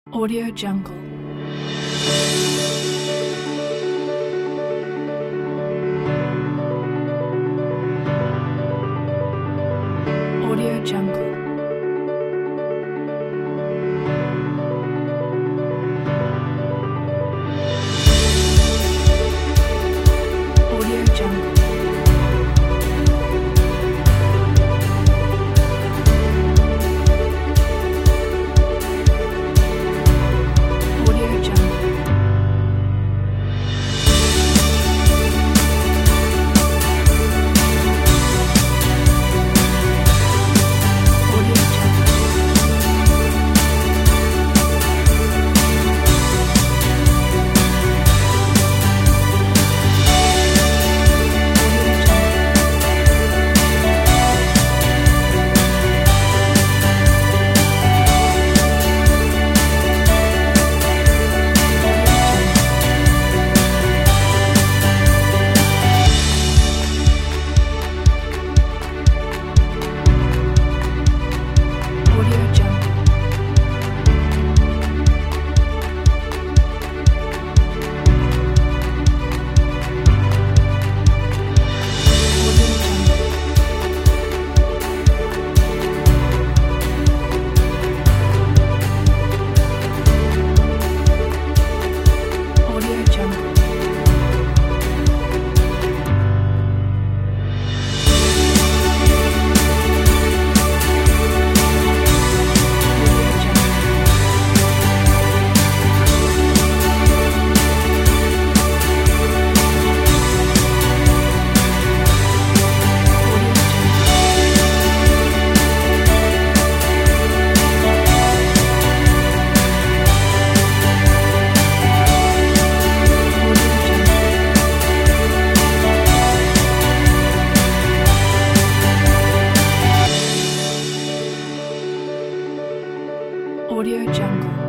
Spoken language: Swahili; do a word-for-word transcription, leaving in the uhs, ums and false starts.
Audio Jungle. Audio Jungle. Audio Jungle. Audio Jungle. Audio Jungle. Audio Jungle. Audio Jungle. Audio Jungle. Audio Jungle. Audio Jungle. Audio Jungle. Audio Jungle.